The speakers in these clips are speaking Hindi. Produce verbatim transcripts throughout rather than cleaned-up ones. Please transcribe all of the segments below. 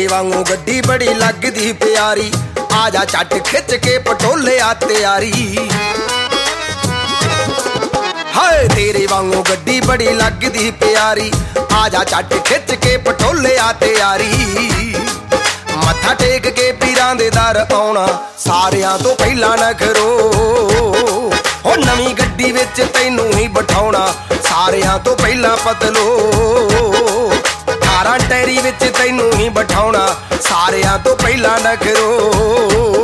वांगू गड्डी बड़ी लगदी प्यारी, आजा चट खिच के पटोले आ तैयारी। हाय तेरे वांगू गड्डी बड़ी लगदी प्यारी, आजा चट खिच के पटोले आ तैयारी। मत्था टेक के पीरां दे दर आउणा, सारियां तो पहला नखरो। हो नवीं गड्डी विच तैनू ही बिठाउणा, सारियां तो पहला पतलो। अठारह टैरी विच तैनू ही बिठाउणा, सारियां तो पहला नखरो।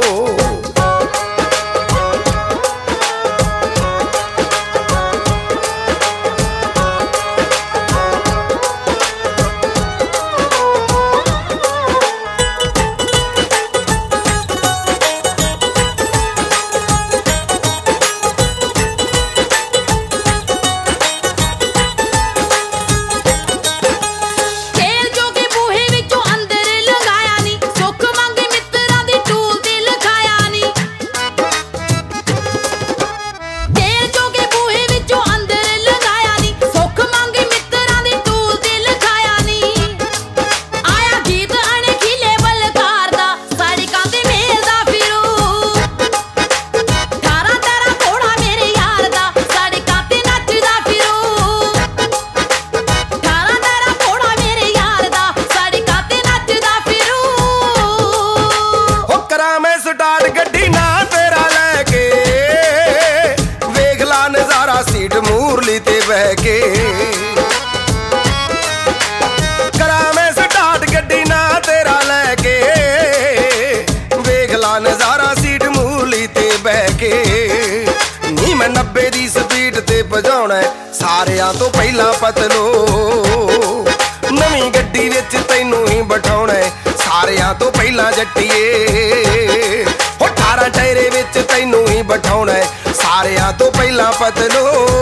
सीट मूरली ते बह के करा मैं स्टार्ट गड्डी ना तेरा लैके, वेख ला नजारा सीट मूरली ते बह के। नी मैं नब्बे दी स्पीड ते भजाउणा, सारियां तो पहला पतलो। नवीं गड्डी विच तैनू ही बिठाउणा, सारियां तो पहला जट्टिए। अठारह टैरे विच तैनू ही बिठाउणा, सारियां तो पहला पतलो।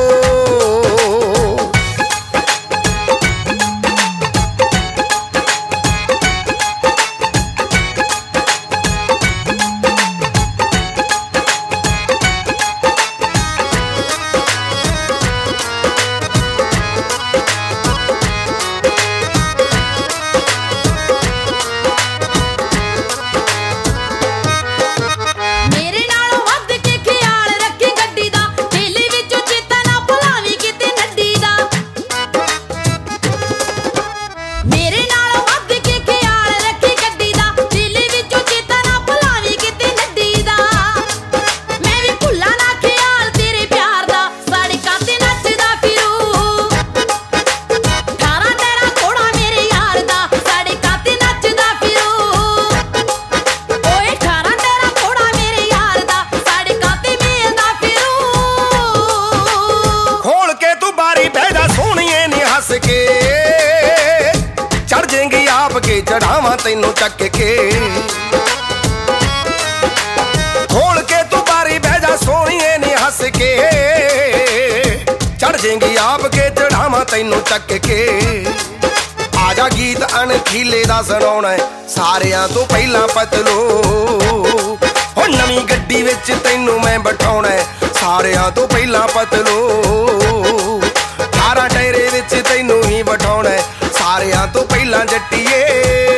चढ़ जाएंगी आपके चढ़ावा तैनू चक के, खोल के तू बारी बह जा सोनिए नी हस के। चढ़ जाएंगी आपके चढ़ावा तैनू चक के। आजा गीत अणखीले दा सुनाउणा, सारियां तो पहला पतलो। हो नवीं गड्डी विच तैनू मैं बिठाउणा, सारियां तो पहला पतलो। अठारह टैरे विच तैनू ही बिठाउणा, सारियां तो पहला जट्टिए।